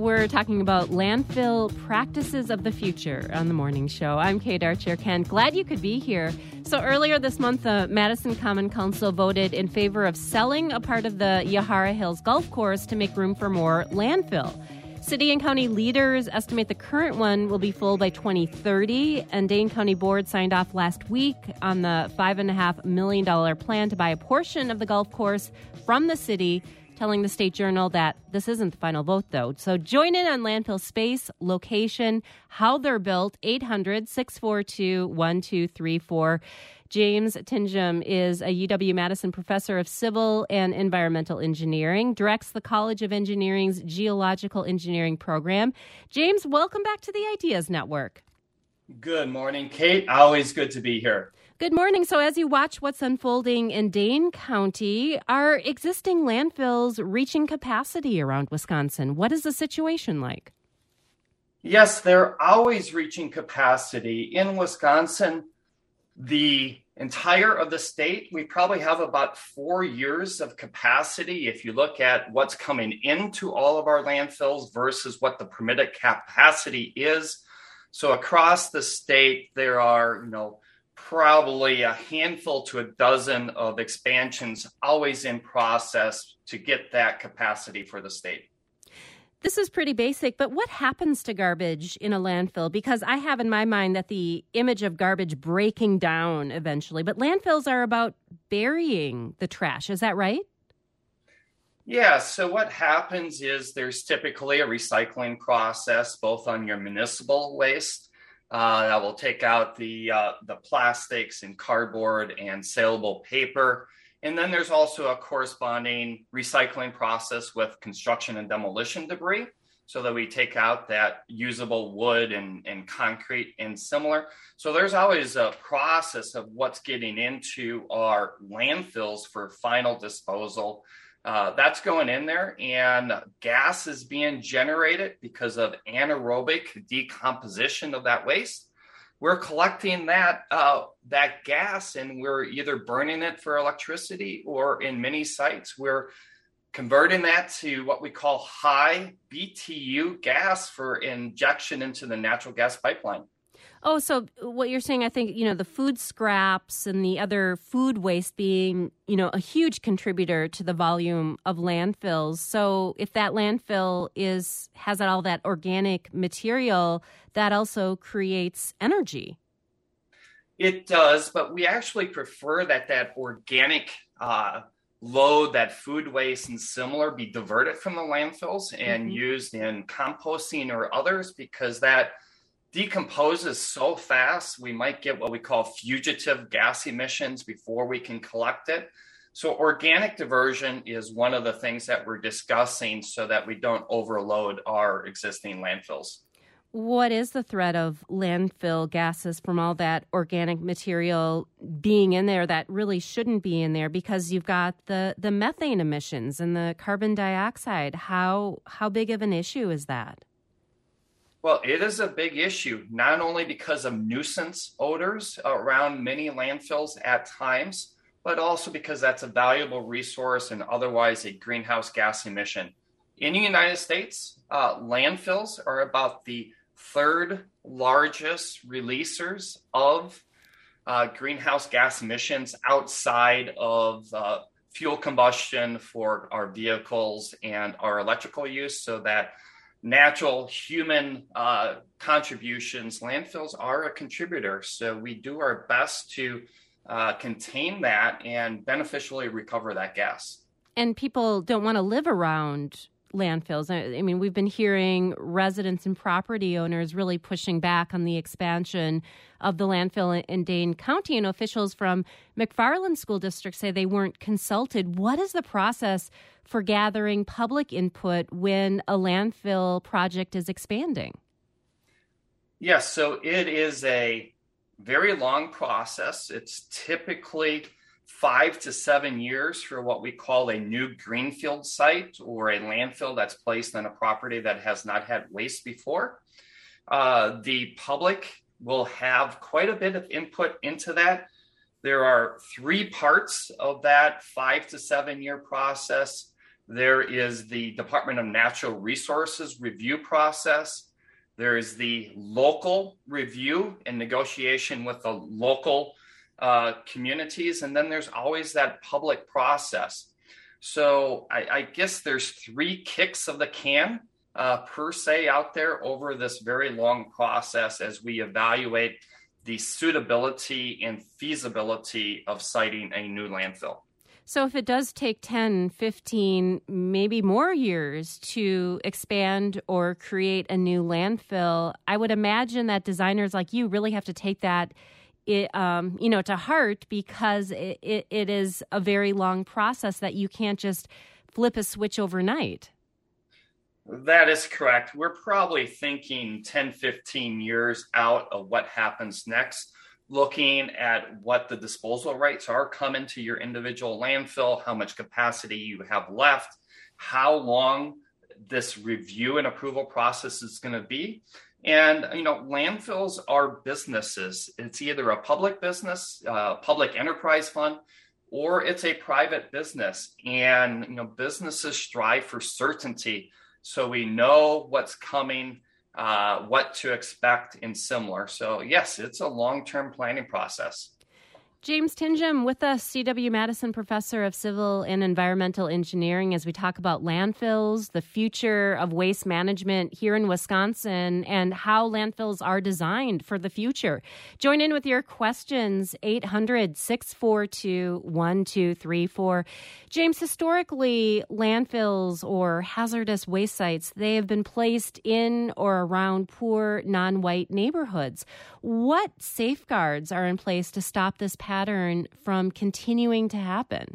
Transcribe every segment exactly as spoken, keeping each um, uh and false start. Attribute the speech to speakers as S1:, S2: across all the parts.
S1: We're talking about landfill practices of the future on the morning show. I'm Kate Archer-Kent. Glad you could be here. So earlier this month, the Madison Common Council voted in favor of selling a part of the Yahara Hills Golf Course to make room for more landfill. City and county leaders estimate the current one will be full by twenty thirty, and Dane County Board signed off last week on the five point five million dollars plan to buy a portion of the golf course from the city, telling the State Journal that this isn't the final vote, though. So join in on landfill space, location, how they're built, eight hundred, six four two, one two three four. James Tinjum is a U W-Madison professor of civil and environmental engineering, directs the College of Engineering's Geological Engineering program. James, welcome back to the Ideas Network.
S2: Good morning, Kate. Always good to be here.
S1: Good morning. So as you watch what's unfolding in Dane County, are existing landfills reaching capacity around Wisconsin? What is the situation like?
S2: Yes, they're always reaching capacity. In Wisconsin, the entire of the state, we probably have about four years of capacity if you look at what's coming into all of our landfills versus what the permitted capacity is. So across the state, there are, you know, probably a handful to a dozen of expansions always in process to get that capacity for the state.
S1: This is pretty basic, but what happens to garbage in a landfill? Because I have in my mind that the image of garbage breaking down eventually, but landfills are about burying the trash. Is that right?
S2: Yeah, so what happens is there's typically a recycling process, both on your municipal waste. Uh, that will take out the uh, the plastics and cardboard and saleable paper. And then there's also a corresponding recycling process with construction and demolition debris, so that we take out that usable wood and, and concrete and similar. So there's always a process of what's getting into our landfills for final disposal. Uh, that's going in there, and gas is being generated because of anaerobic decomposition of that waste. We're collecting that uh, that gas, and we're either burning it for electricity, or in many sites, we're converting that to what we call high B T U gas for injection into the natural gas pipeline.
S1: Oh, so what you're saying, I think, you know, the food scraps and the other food waste being, you know, a huge contributor to the volume of landfills. So if that landfill is has all that organic material, that also creates energy.
S2: It does, but we actually prefer that that organic uh, load, that food waste and similar, be diverted from the landfills and mm-hmm. used in composting or others, because that decomposes so fast, we might get what we call fugitive gas emissions before we can collect it. So organic diversion is one of the things that we're discussing so that we don't overload our existing landfills.
S1: What is the threat of landfill gases from all that organic material being in there that really shouldn't be in there? Because you've got the, the methane emissions and the carbon dioxide. How how big of an issue is that?
S2: Well, it is a big issue, not only because of nuisance odors around many landfills at times, but also because that's a valuable resource and otherwise a greenhouse gas emission. In the United States, uh, landfills are about the third largest releasers of uh, greenhouse gas emissions outside of uh, fuel combustion for our vehicles and our electrical use, so that natural human uh, contributions, landfills are a contributor. So we do our best to uh, contain that and beneficially recover that gas.
S1: And people don't want to live around landfills. I mean, we've been hearing residents and property owners really pushing back on the expansion of the landfill in Dane County, and officials from McFarland School District say they weren't consulted. What is the process for gathering public input when a landfill project is expanding?
S2: Yes, so it is a very long process. It's typically five to seven years for what we call a new greenfield site, or a landfill that's placed on a property that has not had waste before. Uh, the public will have quite a bit of input into that. There are three parts of that five to seven year process. There is the Department of Natural Resources review process. There is the local review and negotiation with the local uh, communities. And then there's always that public process. So I, I guess there's three kicks of the can uh, per se out there over this very long process as we evaluate the suitability and feasibility of siting a new landfill.
S1: So if it does take ten, fifteen, maybe more years to expand or create a new landfill, I would imagine that designers like you really have to take that It, um, you know, to heart, because it, it, it is a very long process that you can't just flip a switch overnight.
S2: That is correct. We're probably thinking ten, fifteen years out of what happens next, looking at what the disposal rates are coming to your individual landfill, how much capacity you have left, how long this review and approval process is going to be. And, you know, landfills are businesses. It's either a public business, uh, public enterprise fund, or it's a private business. And, you know, businesses strive for certainty. So we know what's coming, uh, what to expect and similar. So, yes, it's a long-term planning process.
S1: James Tingham with us, C W Madison Professor of Civil and Environmental Engineering, as we talk about landfills, the future of waste management here in Wisconsin, and how landfills are designed for the future. Join in with your questions, eight hundred, six four two, one two three four. James, historically, landfills or hazardous waste sites, they have been placed in or around poor, non-white neighborhoods. What safeguards are in place to stop this pattern from continuing to happen?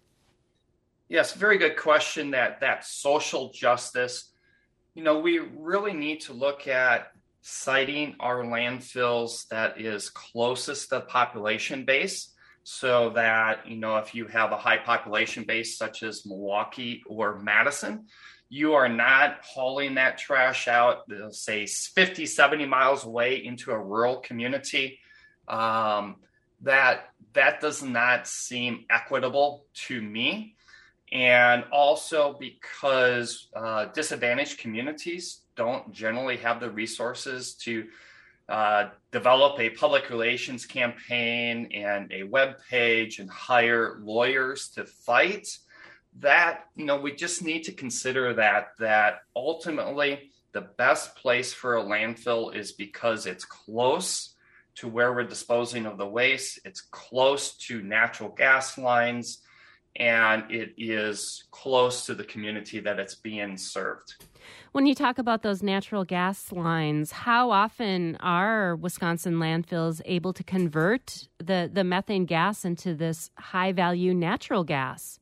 S2: Yes, very good question. That that social justice, you know, we really need to look at siting our landfills that is closest to the population base, so that, you know, if you have a high population base such as Milwaukee or Madison, you are not hauling that trash out, say, fifty, seventy miles away into a rural community. Um, that that does not seem equitable to me. And also because uh, disadvantaged communities don't generally have the resources to uh, develop a public relations campaign and a web page and hire lawyers to fight. That, you know, we just need to consider that, that ultimately the best place for a landfill is because it's close to where we're disposing of the waste. It's close to natural gas lines, and it is close to the community that it's being served.
S1: When you talk about those natural gas lines, how often are Wisconsin landfills able to convert the, the methane gas into this high-value natural gas?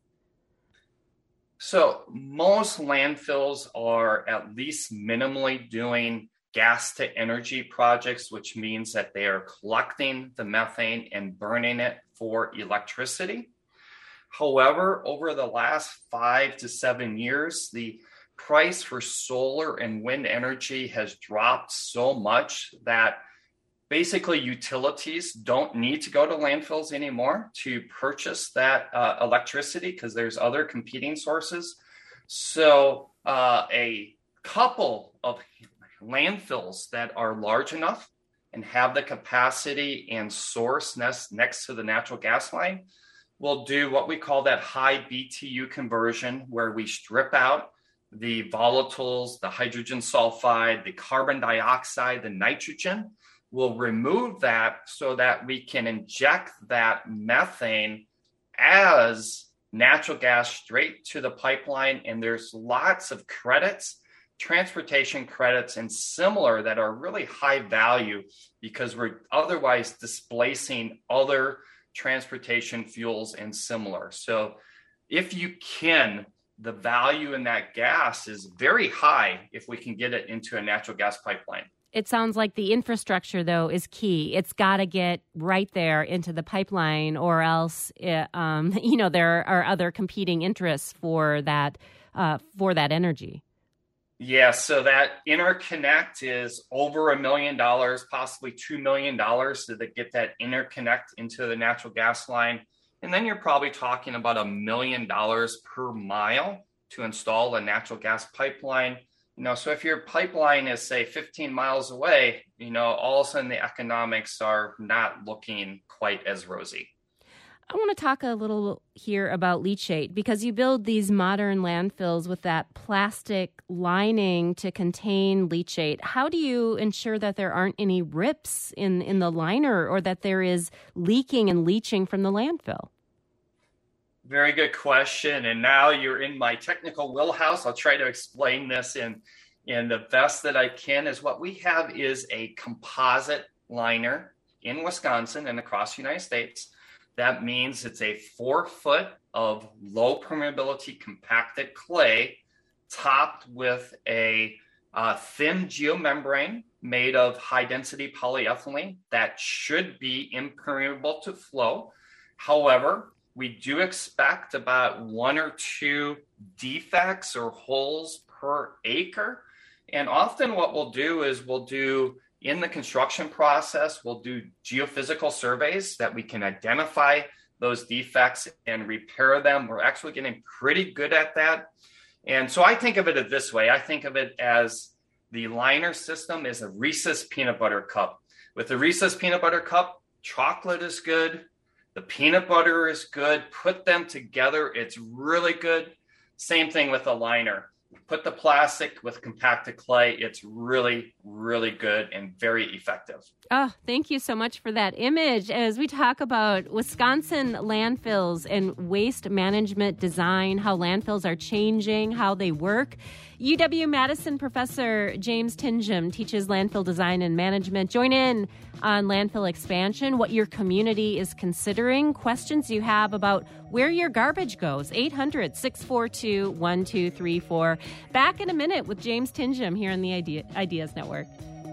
S2: So most landfills are at least minimally doing gas to energy projects, which means that they are collecting the methane and burning it for electricity. However, over the last five to seven years, the price for solar and wind energy has dropped so much that basically utilities don't need to go to landfills anymore to purchase that uh, electricity because there's other competing sources. So uh, a couple of landfills that are large enough and have the capacity and source next, next to the natural gas line will do what we call that high B T U conversion, where we strip out the volatiles, the hydrogen sulfide, the carbon dioxide, the nitrogen. We'll remove that so that we can inject that methane as natural gas straight to the pipeline. And there's lots of credits, transportation credits and similar, that are really high value because we're otherwise displacing other transportation fuels and similar. So if you can, the value in that gas is very high if we can get it into a natural gas pipeline.
S1: It sounds like the infrastructure, though, is key. It's got to get right there into the pipeline, or else, it, um, you know, there are other competing interests for that uh, for that energy.
S2: Yeah, so that interconnect is over a million dollars, possibly two million dollars to get that interconnect into the natural gas line. And then you're probably talking about a million dollars per mile to install a natural gas pipeline. You know, so if your pipeline is, say, fifteen miles away, you know, all of a sudden the economics are not looking quite as rosy.
S1: I want to talk a little here about leachate, because you build these modern landfills with that plastic lining to contain leachate. How do you ensure that there aren't any rips in, in the liner, or that there is leaking and leaching from the landfill?
S2: Very good question. And now you're in my technical wheelhouse. I'll try to explain this in, in the best that I can. Is what we have is a composite liner in Wisconsin and across the United States. That means it's a four foot of low permeability compacted clay topped with a uh, thin geomembrane made of high density polyethylene that should be impermeable to flow. However, we do expect about one or two defects or holes per acre. And often what we'll do is we'll do in the construction process, we'll do geophysical surveys that we can identify those defects and repair them. We're actually getting pretty good at that. And so I think of it this way. I think of it as the liner system is a Reese's peanut butter cup. With the Reese's peanut butter cup, chocolate is good. The peanut butter is good. Put them together, it's really good. Same thing with a liner. Put the plastic with compacted clay. It's really, really good and very effective.
S1: Oh, thank you so much for that image. As we talk about Wisconsin landfills and waste management design, how landfills are changing, how they work, U W-Madison professor James Tingham teaches landfill design and management. Join in on landfill expansion, what your community is considering, questions you have about where your garbage goes. eight hundred, six four two, one two three four. Back in a minute with James Tingham here on the Idea, Ideas Network.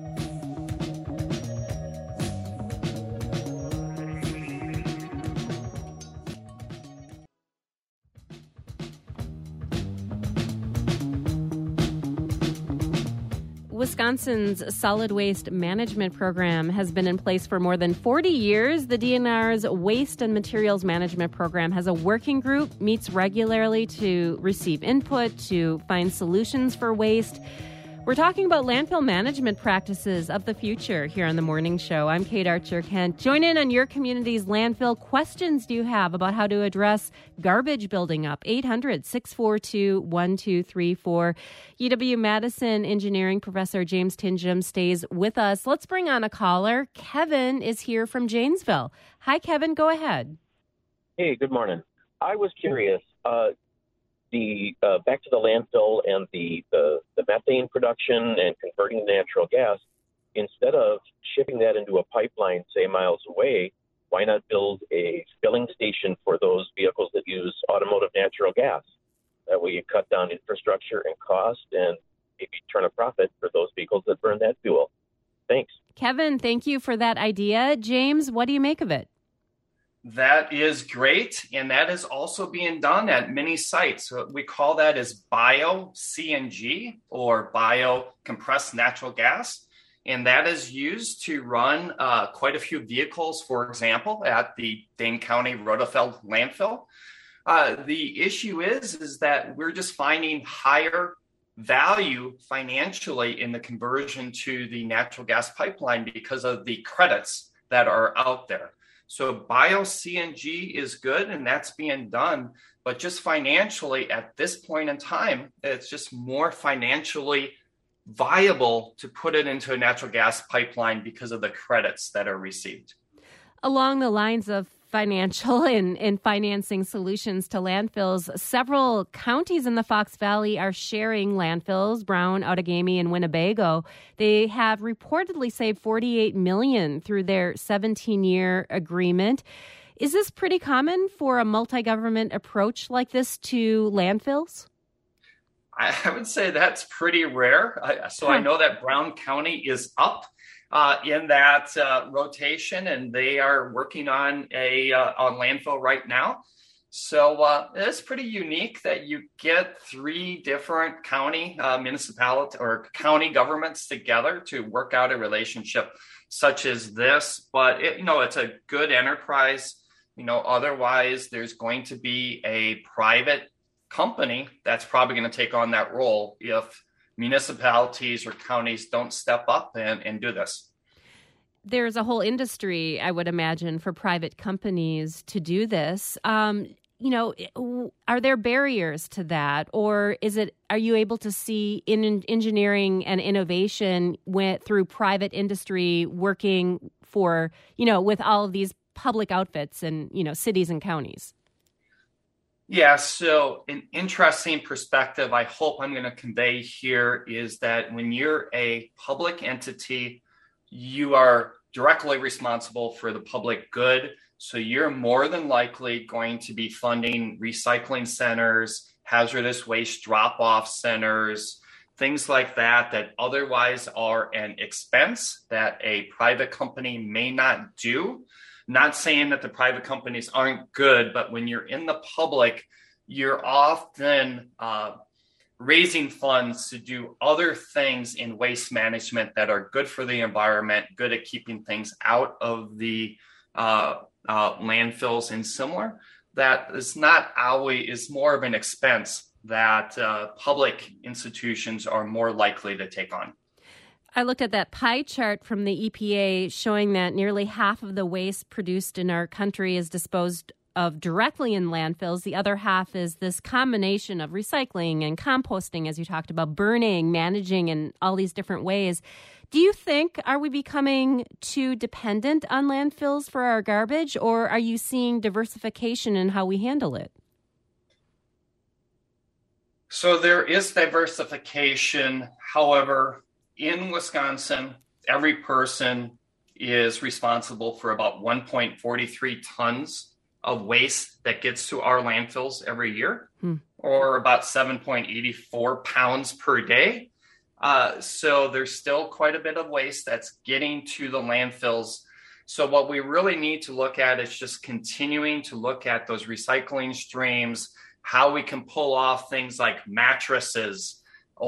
S1: Wisconsin's solid waste management program has been in place for more than forty years. The D N R's Waste and Materials Management Program has a working group, meets regularly to receive input, to find solutions for waste. We're talking about landfill management practices of the future here on The Morning Show. I'm Kate Archer-Kent. Join in on your community's landfill. Questions do you have about how to address garbage building up? eight hundred, six four two, one two three four. U W-Madison engineering professor James Tingham stays with us. Let's bring on a caller. Kevin is here from Janesville. Hi, Kevin. Go ahead.
S3: Hey, good morning. I was curious. Uh, The uh, back to the landfill and the, the, the methane production and converting to natural gas, instead of shipping that into a pipeline, say, miles away, why not build a filling station for those vehicles that use automotive natural gas? That way you cut down infrastructure and cost and maybe turn a profit for those vehicles that burn that fuel. Thanks.
S1: Kevin, thank you for that idea. James, what do you make of it?
S2: That is great, and that is also being done at many sites. So we call that as bio-C N G or bio-compressed natural gas, and that is used to run uh, quite a few vehicles, for example, at the Dane County Rotefeld landfill. Uh, the issue is, is that we're just finding higher value financially in the conversion to the natural gas pipeline because of the credits that are out there. So bio-C N G is good, and that's being done. But just financially, at this point in time, it's just more financially viable to put it into a natural gas pipeline because of the credits that are received.
S1: Along the lines of financial and, and financing solutions to landfills, several counties in the Fox Valley are sharing landfills, Brown, Outagamie, and Winnebago. They have reportedly saved forty-eight million dollars through their seventeen-year agreement. Is this pretty common for a multi-government approach like this to landfills?
S2: I would say that's pretty rare. So I know that Brown County is up Uh, in that uh, rotation, and they are working on a uh, on landfill right now. So uh, it's pretty unique that you get three different county uh, municipality or county governments together to work out a relationship such as this. But it, you know, it's a good enterprise. You know, otherwise there's going to be a private company that's probably going to take on that role if municipalities or counties don't step up and, and do this.
S1: There's a whole industry, I would imagine, for private companies to do this. Um, you know, are there barriers to that, or is it? Are you able to see in engineering and innovation went through private industry working for, you know, with all of these public outfits and, you know, cities and counties?
S2: Yeah, so an interesting perspective I hope I'm going to convey here is that when you're a public entity, you are directly responsible for the public good. So you're more than likely going to be funding recycling centers, hazardous waste drop-off centers, things like that, that otherwise are an expense that a private company may not do. Not saying that the private companies aren't good, but when you're in the public, you're often uh, raising funds to do other things in waste management that are good for the environment, good at keeping things out of the uh, uh, landfills and similar. That is not always, is more of an expense that uh, public institutions are more likely to take on.
S1: I looked at that pie chart from the E P A showing that nearly half of the waste produced in our country is disposed of directly in landfills. The other half is this combination of recycling and composting, as you talked about, burning, managing in all these different ways. Do you think, are we becoming too dependent on landfills for our garbage, or are you seeing diversification in how we handle it?
S2: So there is diversification. However, in Wisconsin, every person is responsible for about one point four three tons of waste that gets to our landfills every year, hmm. or about seven point eight four pounds per day. Uh, so there's still quite a bit of waste that's getting to the landfills. So what we really need to look at is just continuing to look at those recycling streams, how we can pull off things like mattresses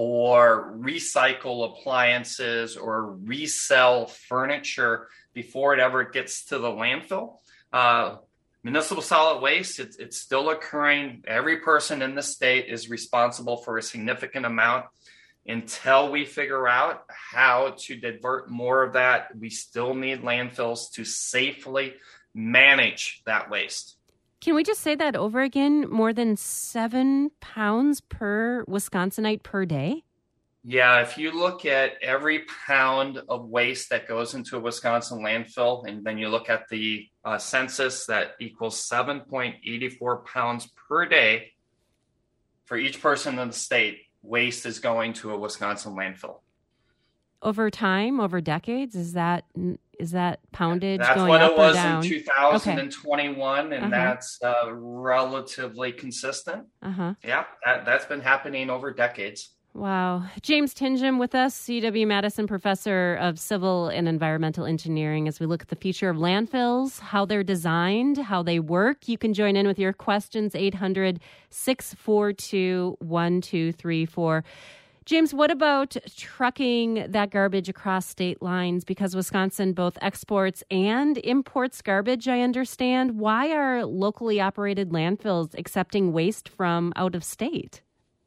S2: or recycle appliances or resell furniture before it ever gets to the landfill. Uh, municipal solid waste, it's, it's still occurring. Every person in the state is responsible for a significant amount. Until we figure out how to divert more of that, we still need landfills to safely manage that waste.
S1: Can we just say that over again? More than seven pounds per Wisconsinite per day?
S2: Yeah, if you look at every pound of waste that goes into a Wisconsin landfill, and then you look at the uh, census, that equals seven point eight four pounds per day for each person in the state. Waste is going to a Wisconsin landfill.
S1: Over time, over decades, is that is that poundage
S2: that's
S1: going up or down?
S2: That's what it was in two thousand twenty-one, okay. and
S1: uh-huh.
S2: that's uh, relatively consistent.
S1: Uh-huh.
S2: Yeah, that, that's been happening over decades.
S1: Wow. James Tingham with us, C W Madison Professor of Civil and Environmental Engineering, as we look at the future of landfills, how they're designed, how they work. You can join in with your questions, eight hundred, six four two, one two three four. James, what about trucking that garbage across state lines? Because Wisconsin both exports and imports garbage, I understand. Why are locally operated landfills accepting waste from out of state?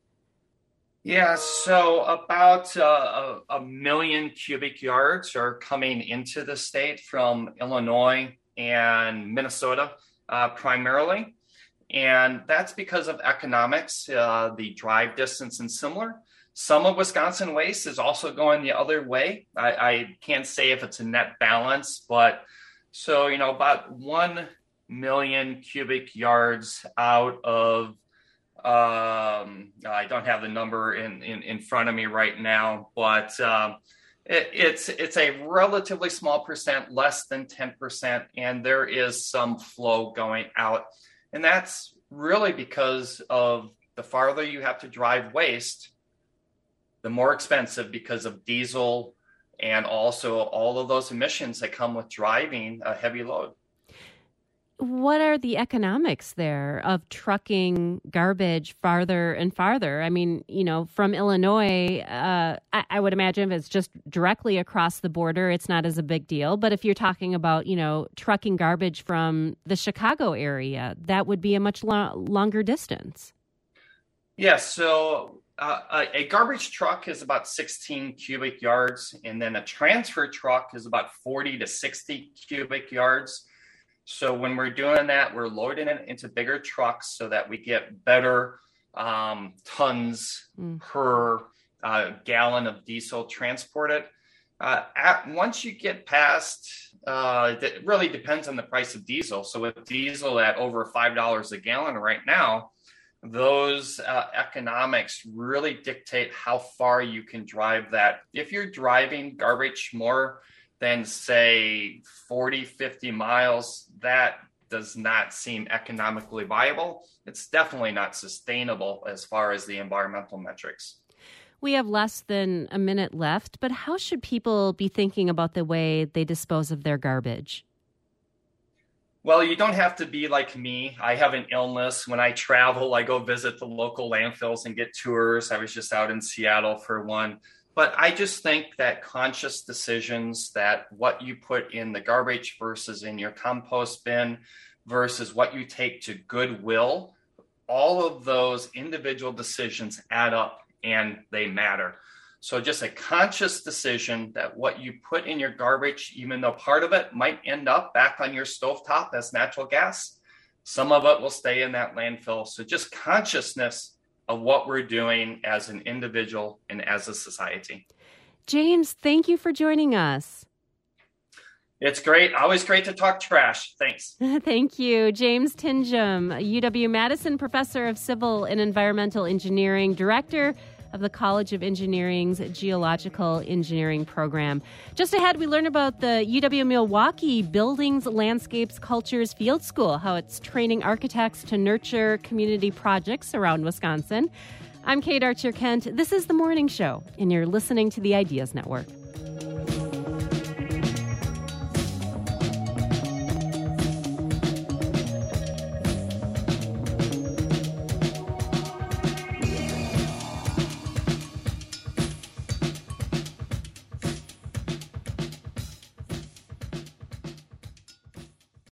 S2: Yeah, so about uh, a, a million cubic yards are coming into the state from Illinois and Minnesota uh, primarily. And that's because of economics, uh, the drive distance and similar. Some of Wisconsin waste is also going the other way. I, I can't say if it's a net balance, but so, you know, about one million cubic yards out of Um, I don't have the number in, in, in front of me right now, but um, it, it's it's a relatively small percent, less than ten percent, and there is some flow going out. And that's really because of the farther you have to drive waste, the more expensive because of diesel and also all of those emissions that come with driving a heavy load.
S1: What are the economics there of trucking garbage farther and farther? I mean, you know, from Illinois, uh, I, I would imagine if it's just directly across the border, it's not as a big deal. But if you're talking about, you know, trucking garbage from the Chicago area, that would be a much lo- longer distance.
S2: Yeah, so uh, a, a garbage truck is about sixteen cubic yards, and then a transfer truck is about forty to sixty cubic yards. So when we're doing that, we're loading it into bigger trucks so that we get better um, tons mm. per uh, gallon of diesel transported. Uh, at, once you get past, uh, it really depends on the price of diesel. So with diesel at over five dollars a gallon right now, those uh, economics really dictate how far you can drive that. If you're driving garbage more than, say, forty, fifty miles, that does not seem economically viable. It's definitely not sustainable as far as the environmental metrics.
S1: We have less than a minute left, but how should people be thinking about the way they dispose of their garbage?
S2: Well, you don't have to be like me. I have an illness. When I travel, I go visit the local landfills and get tours. I was just out in Seattle for one. But I just think that conscious decisions, that what you put in the garbage versus in your compost bin versus what you take to Goodwill, all of those individual decisions add up and they matter. So just a conscious decision that what you put in your garbage, even though part of it might end up back on your stovetop as natural gas, some of it will stay in that landfill. So just consciousness of what we're doing as an individual and as a society.
S1: James, thank you for joining us.
S2: It's great. Always great to talk trash. Thanks.
S1: Thank you. James Tinjum, U W-Madison Professor of Civil and Environmental Engineering, Director of the College of Engineering's Geological Engineering Program. Just ahead, we learn about the U W-Milwaukee Buildings, Landscapes, Cultures Field School, how it's training architects to nurture community projects around Wisconsin. I'm Kate Archer-Kent. This is The Morning Show, and you're listening to the Ideas Network.